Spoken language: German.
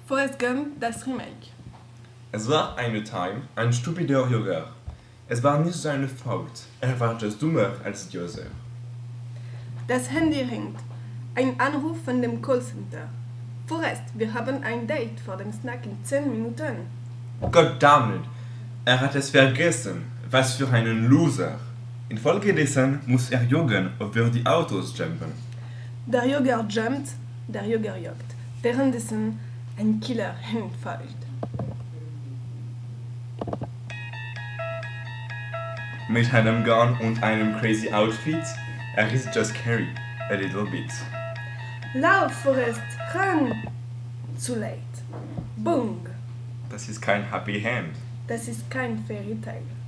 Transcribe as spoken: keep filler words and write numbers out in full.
Forrest Gump, das Remake. Es war eine Time ein stupider Jogger. Es war nicht seine Fault. Er war just dummer als Joseph. Das Handy ringt. Ein Anruf von dem Callcenter. Forrest, wir haben ein Date vor dem Snack in zehn Minuten. Goddammit! Er hat es vergessen. Was für einen Loser. Infolgedessen muss er joggen über die Autos jumpen. Der Jogger jumpt, der Jogger joggt. Währenddessen ein Killer hinfolgt. Mit einem Gun und einem crazy Outfit, er ist just scary, a little bit. Lauf, Forrest, ran! Zu late. Bung! Das ist kein Happy Hand. Das ist kein Fairy Tale.